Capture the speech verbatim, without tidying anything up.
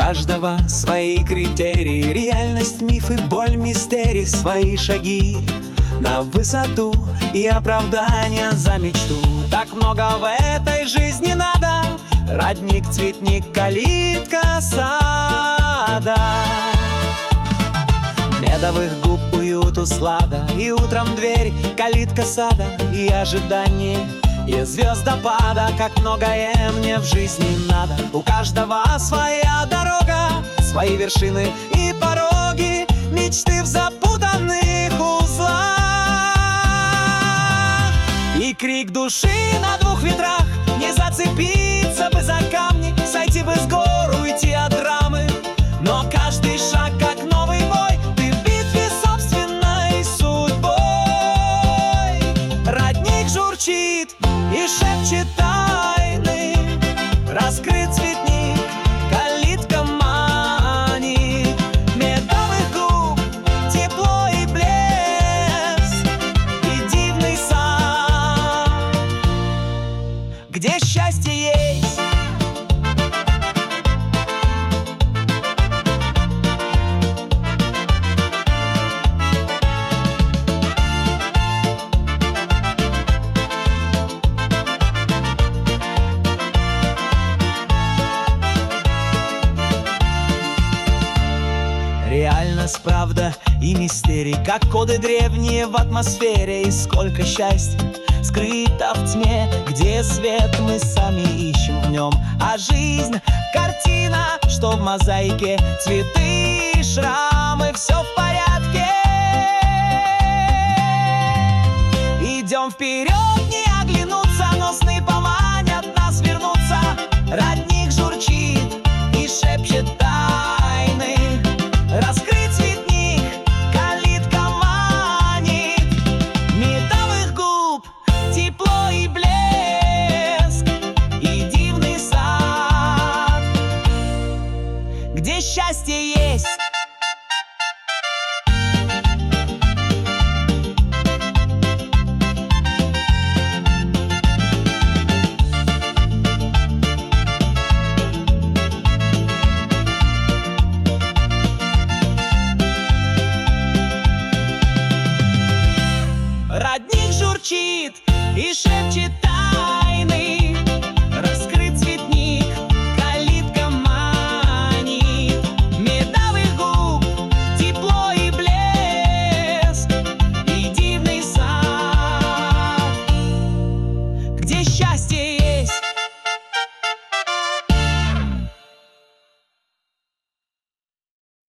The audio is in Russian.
каждого свои критерии, реальность, мифы, боль, мистерии, свои шаги на высоту и оправдания за мечту. Так много в этой жизни надо: родник, цветник, калитка сада. Медовых губ, уют, услада, и утром дверь, калитка сада, и ожидание, и звездопада. Как многое мне в жизни надо. У каждого своя дорога, свои вершины и пороги, мечты в запутанных узлах. И крик души на двух ветрах: не зацепиться бы за камни, сойти бы с гор, уйти от драмы. Но каждый шаг как новый бой, ты в битве с собственной судьбой. Родник журчит и шепчет тайны, раскрыт цветник, калитка манит. Медовых губ тепло и блеск, и дивный сад, где счастье есть. Реальность, правда и мистерий, как коды древние в атмосфере. И сколько счастья скрыто в тьме, где свет мы сами ищем в нем. А жизнь — картина, что в мозаике, цветы и шрамы, все в порядке. Идем вперед, не оглянуться, но сны поманят нас вернуться. Родник журчит и шепчет тайны, раскрыт цветник, калитка манит. Медовых губ тепло и блеск, и дивный сад, где счастье есть. Родник журчит и шепчет